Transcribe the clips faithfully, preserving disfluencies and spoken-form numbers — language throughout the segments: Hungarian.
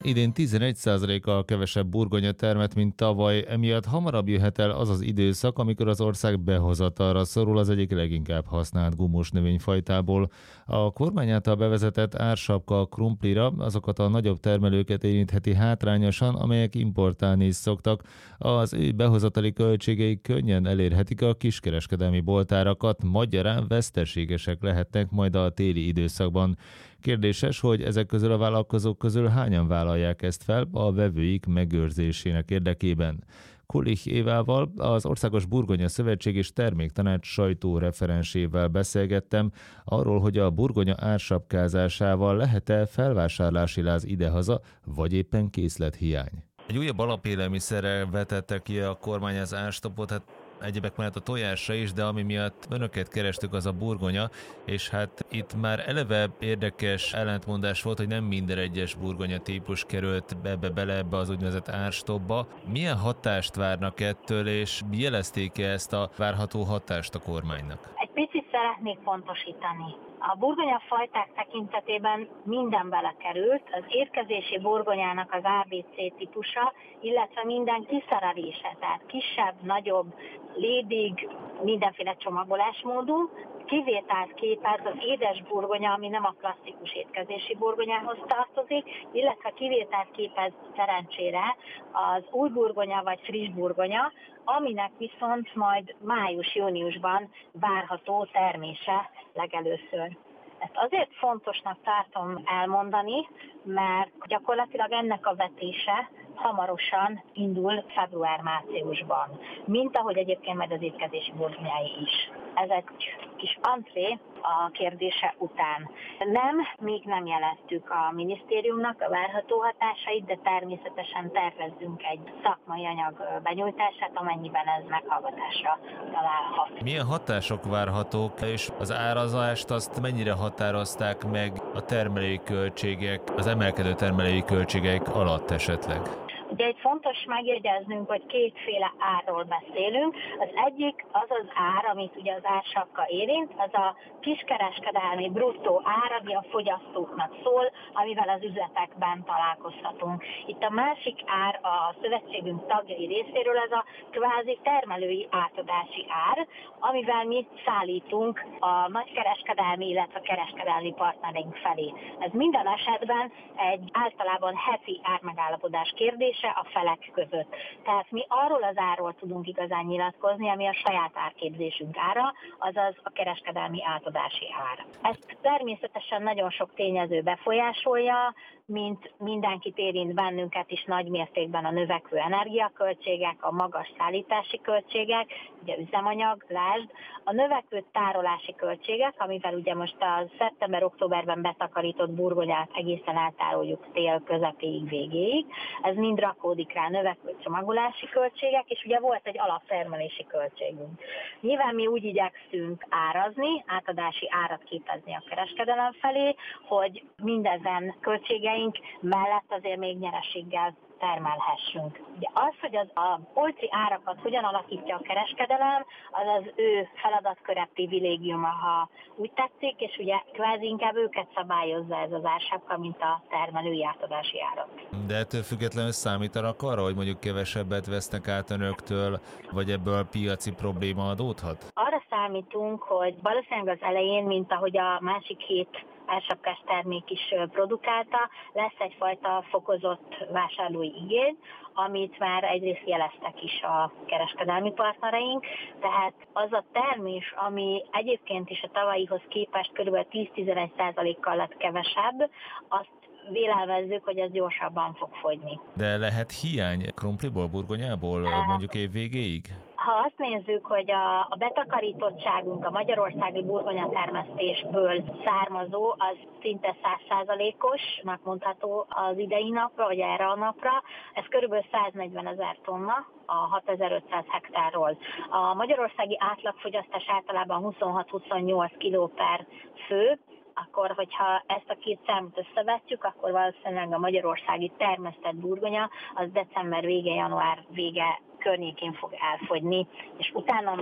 Idén tizenegy százalékkal kevesebb burgonya termet, mint tavaly, emiatt hamarabb jöhet el az az időszak, amikor az ország behozatalra szorul az egyik leginkább használt gumus növényfajtából. A kormány által bevezetett ársapka a krumplira azokat a nagyobb termelőket érintheti hátrányosan, amelyek importálni is szoktak. Az ő behozatali költségei könnyen elérhetik a kiskereskedelmi boltárakat, magyarán veszteségesek lehetnek majd a téli időszakban. Kérdéses, hogy ezek közül a vállalkozók közül hányan vállalják ezt fel a vevőik megőrzésének érdekében. Kulich Évával, az Országos Burgonya Szövetség és Terméktanács sajtóreferensével beszélgettem arról, hogy a burgonya ársapkázásával lehet-e felvásárlási láz idehaza, vagy éppen készlethiány. Egy újabb alapélelmiszerrel vetette ki a kormány az árstopot, hát egyebek mellett a tojásra is, de ami miatt önöket kerestük, az a burgonya, és hát itt már eleve érdekes ellentmondás volt, hogy nem minden egyes burgonya típus került ebbe bele ebbe az úgynevezett árstopba. Milyen hatást várnak ettől, és jelezték-e ezt a várható hatást a kormánynak? Egy picit szeretnék pontosítani. A burgonya fajták tekintetében minden belekerült, az érkezési burgonyának az á bé cé típusa, illetve minden kiszerelése, tehát kisebb, nagyobb, lédig, mindenféle csomagolásmódú, kivételt képez az édes burgonya, ami nem a klasszikus étkezési burgonyához tartozik, illetve kivételt képez szerencsére az új burgonya vagy friss burgonya, aminek viszont majd május-júniusban várható termése legelőször. Ezt azért fontosnak tartom elmondani, mert gyakorlatilag ennek a vetése hamarosan indul február-márciusban, mint ahogy egyébként majd az étkezési burgonyái is. Ez egy kis antré a kérdése után. Nem, még nem jeleztük a minisztériumnak a várható hatásait, de természetesen tervezzünk egy szakmai anyag benyújtását, amennyiben ez meghallgatásra találhat. Milyen hatások várhatók, és az árazást azt mennyire határozták meg a termelői költségek, az emelkedő termelői költségek alatt esetleg? Ugye egy fontos megjegyeznünk, hogy kétféle árról beszélünk. Az egyik az az ár, amit ugye az ársapka érint, az a kiskereskedelmi bruttó ár, ami a fogyasztóknak szól, amivel az üzletekben találkozhatunk. Itt a másik ár a szövetségünk tagjai részéről, ez a kvázi termelői átadási ár, amivel mi szállítunk a nagykereskedelmi, illetve kereskedelmi partnereink felé. Ez minden esetben egy általában heti ármegállapodás kérdés a felek között. Tehát mi arról az árról tudunk igazán nyilatkozni, ami a saját árképzésünk ára, azaz a kereskedelmi átadási ár. Ezt természetesen nagyon sok tényező befolyásolja, mint mindenkit érint bennünket is nagy mértékben a növekvő energiaköltségek, a magas szállítási költségek, ugye üzemanyag, lásd, a növekvő tárolási költségek, amivel ugye most a szeptember-októberben betakarított burgonyát egészen eltároljuk tél közepéig, végéig. Ez mind rakódik rá növekvő csomagolási költségek, és ugye volt egy alaptermelési költségünk. Nyilván mi úgy igyekszünk árazni, átadási árat képezni a kereskedelem felé, hogy mindezen költségeink mellett azért még nyereséggel termelhessünk. Ugye az, hogy az a polci árakat hogyan alakítja a kereskedelem, az az ő feladatköre, privilégiuma, ha úgy tetszik, és ugye kvázi inkább őket szabályozza ez az ársapka, mint a termelői átadási árak. De ettől függetlenül számítanak arra, hogy mondjuk kevesebbet vesznek át önöktől, vagy ebből piaci probléma adódhat? Arra számítunk, hogy valószínűleg az elején, mint ahogy a másik hét ársapkás termék is produkálta, lesz egyfajta fokozott vásárlói igény, amit már egyrészt jeleztek is a kereskedelmi partnereink, tehát az a termés, ami egyébként is a tavalyihoz képest kb. tíz-tizenegy százalékkal lett kevesebb, azt vélelmezzük, hogy ez gyorsabban fog fogyni. De lehet hiány krumpliból, burgonyából mondjuk év végéig? Ha azt nézzük, hogy a, a betakarítottságunk a magyarországi burgonyatermesztésből származó, az szinte száz százalékosnak mondható az idei napra, vagy erre a napra, ez körülbelül száznegyvenezer tonna a hatezer-ötszáz hektárról. A magyarországi átlagfogyasztás általában huszonhat-huszonnyolc kiló per fő, akkor, hogyha ezt a két számot összevetjük, akkor valószínűleg a magyarországi termesztett burgonya az december vége, január vége környékén fog elfogyni, és utána már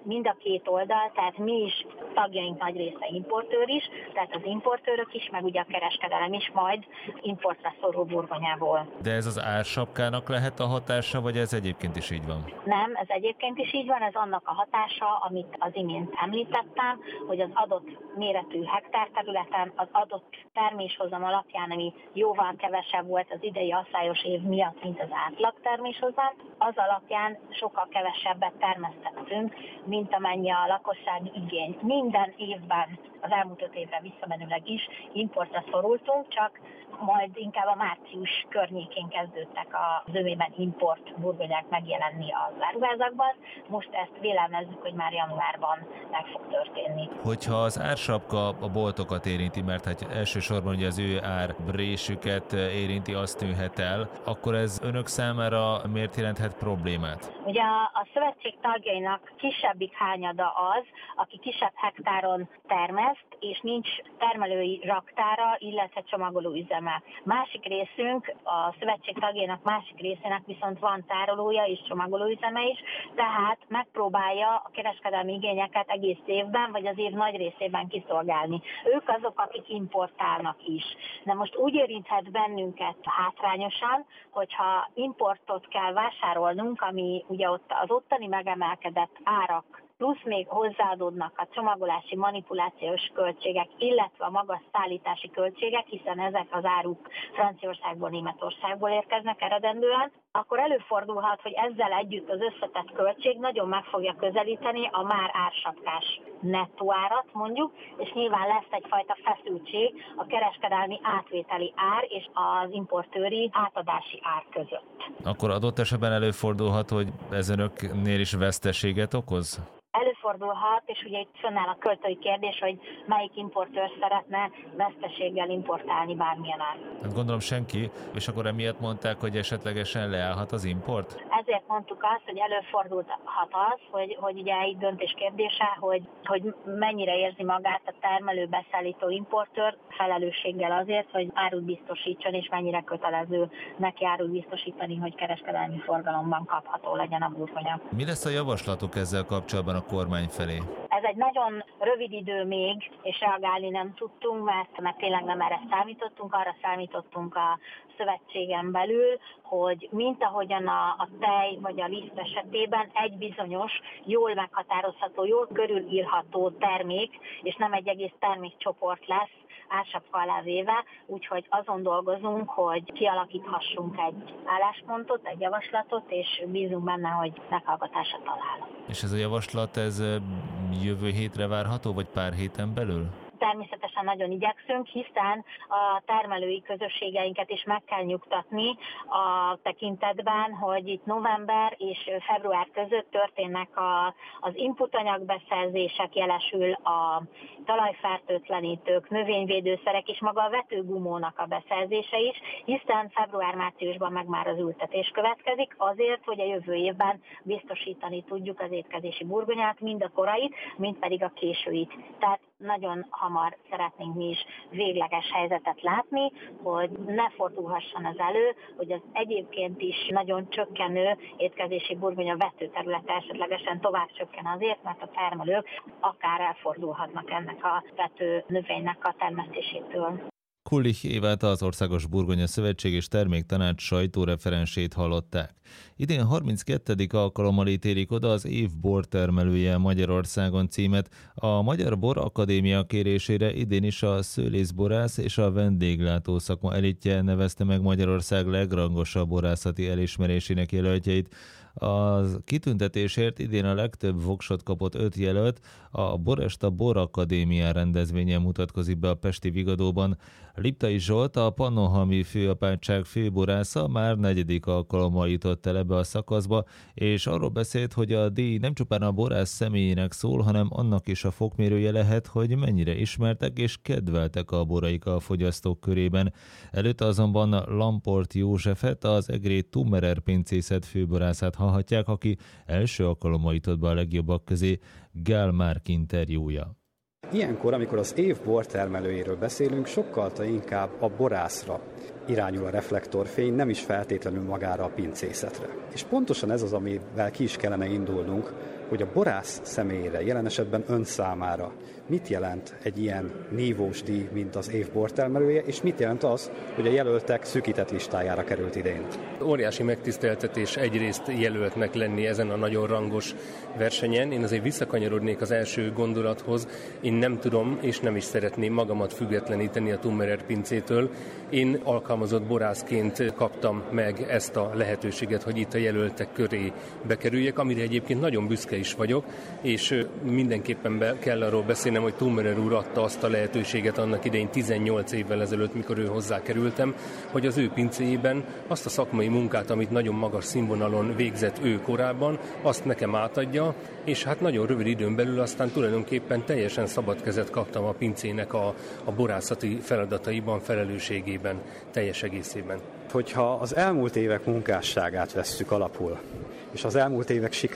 mind a két oldal, tehát mi is, tagjaink nagy része importőr is, tehát az importőrök is, meg ugye a kereskedelem is majd importra szorul burgonyából. De ez az ársapkának lehet a hatása, vagy ez egyébként is így van? Nem, ez egyébként is így van, ez annak a hatása, amit az imént említettem, hogy az adott méretű hektárterületen, az adott terméshozam alapján, ami jóval kevesebb volt az idei asszályos év miatt, mint az átlag terméshozam, az alapján sokkal kevesebbet termesztettünk, mint amennyi a lakosság igény. Minden évben, az elmúlt öt évre visszamenőleg is importra szorultunk, csak majd inkább a március környékén kezdődtek a zömében import burgonyák megjelenni az áruházakban. Most ezt vélelmezzük, hogy már januárban meg fog történni. Hogyha az ársapka a boltokat érinti, mert hát elsősorban ugye az ő árbrésüket érinti, azt nőhet el, akkor ez önök számára miért jelenthet problémát? Ugye a, a szövetség tagjainak kisebbik hányada az, aki kisebb hektáron termeszt, és nincs termelői raktára, illetve csomagolóüzeme. Másik részünk, a szövetség tagjainak másik részének viszont van tárolója és csomagolóüzeme is, tehát megpróbálja a kereskedelmi igényeket egész évben, vagy az év nagy részében kiszolgálni. Ők azok, akik importálnak is. De most úgy érinthet bennünket hátrányosan, hogyha importot kell vásárolnunk, ami ugye ott az ottani megemelkedett árak, plusz még hozzáadódnak a csomagolási manipulációs költségek, illetve a magas szállítási költségek, hiszen ezek az áruk Franciaországból, Németországból érkeznek eredendően, akkor előfordulhat, hogy ezzel együtt az összetett költség nagyon meg fogja közelíteni a már ársapkás nettó árat mondjuk, és nyilván lesz egyfajta feszültség a kereskedelmi átvételi ár és az importőri átadási ár között. Akkor adott esetben előfordulhat, hogy ez önöknél is veszteséget okoz? Előfordulhat, és ugye itt fönnáll a költői kérdés, hogy melyik importőr szeretne veszteséggel importálni bármilyen árut. Hát gondolom senki, és akkor emiatt mondták, hogy esetlegesen leállhat az import? Ezért mondtuk azt, hogy előfordulhat az, hogy, hogy ugye egy döntés kérdése, hogy, hogy mennyire érzi magát a termelő, beszállító, importőr felelősséggel azért, hogy árut biztosítson, és mennyire kötelező neki árut biztosítani, hogy kereskedelmi forgalomban kapható legyen a burgonya. Mi lesz a javaslatuk ezzel kapcsolatban a kormány felé? Ez egy nagyon rövid idő még, és reagálni nem tudtunk, mert, mert tényleg nem erre számítottunk, arra számítottunk a szövetségen belül, hogy mint ahogyan a, a tej vagy a liszt esetében egy bizonyos, jól meghatározható, jól körülírható termék, és nem egy egész termékcsoport lesz, ársapka alá véve, úgyhogy azon dolgozunk, hogy kialakíthassunk egy álláspontot, egy javaslatot, és bízunk benne, hogy meghallgatásra talál. És ez a javaslat, ez jövő hétre várható, vagy pár héten belül? Természetesen nagyon igyekszünk, hiszen a termelői közösségeinket is meg kell nyugtatni a tekintetben, hogy itt november és február között történnek a, az inputanyag beszerzések, jelesül a talajfertőtlenítők, növényvédőszerek és maga a vetőgumónak a beszerzése is, hiszen február-márciusban meg már az ültetés következik, azért, hogy a jövő évben biztosítani tudjuk az étkezési burgonyát, mind a korait, mind pedig a későit. Tehát nagyon hamar szeretnénk mi is végleges helyzetet látni, hogy ne fordulhasson az elő, hogy az egyébként is nagyon csökkenő étkezési burgonya vetőterülete esetlegesen tovább csökken azért, mert a termelők akár elfordulhatnak ennek a vető növénynek a termesztésétől. Kullich Évát, az Országos Burgonya Szövetség és Terméktanács sajtóreferensét hallották. Idén harminckettedik alkalommal ítélik oda az év bortermelője Magyarországon címet. A Magyar Bor Akadémia kérésére idén is a szőlészborász és a vendéglátó szakma elitje nevezte meg Magyarország legrangosabb borászati elismerésének jelöltjeit. A kitüntetésért idén a legtöbb voksot kapott öt jelölt, a Boresta Bor Akadémia rendezvényen mutatkozik be a pesti Vigadóban. Liptai Zsolt, a Pannonhalmi Főapátság főborásza már negyedik alkalommal jutott el ebbe a szakaszba, és arról beszélt, hogy a díj nem csupán a borász személyének szól, hanem annak is a fokmérője lehet, hogy mennyire ismertek és kedveltek a boraik a fogyasztók körében. Előtte azonban Lamport Józsefet, az egri Tummerer pincészet főborászát hallhatják, aki első alkalommal jutott be a legjobbak közé. Gál Márk interjúja. Ilyenkor, amikor az év bortermelőjéről beszélünk, sokkal inkább a borászra irányul a reflektorfény, nem is feltétlenül magára a pincészetre. És pontosan ez az, amivel ki is kellene indulnunk, hogy a borász személyére, jelen esetben ön számára mit jelent egy ilyen nívós díj, mint az év bortermelője, és mit jelent az, hogy a jelöltek szűkített listájára került idén? Óriási megtiszteltetés egyrészt jelöltnek lenni ezen a nagyon rangos versenyen. Én azért visszakanyarodnék az első gondolathoz. Én nem tudom, és nem is szeretném magamat függetleníteni a Tummerer pincétől. Én alkalmazott borászként kaptam meg ezt a lehetőséget, hogy itt a jelöltek köré bekerüljek, amire egyébként nagyon büszke is vagyok, és mindenképpen be kell arról beszélnem, hogy Tummerer úr adta azt a lehetőséget annak idején tizennyolc évvel ezelőtt, mikor ő hozzá kerültem, hogy az ő pincéjében azt a szakmai munkát, amit nagyon magas színvonalon végzett ő korábban, azt nekem átadja, és hát nagyon rövid időn belül aztán tulajdonképpen teljesen szabad kezet kaptam a pincének a, a borászati feladataiban, felelősségében, teljes egészében. Hogyha az elmúlt évek munkásságát vesszük alapul, és az elmúlt évek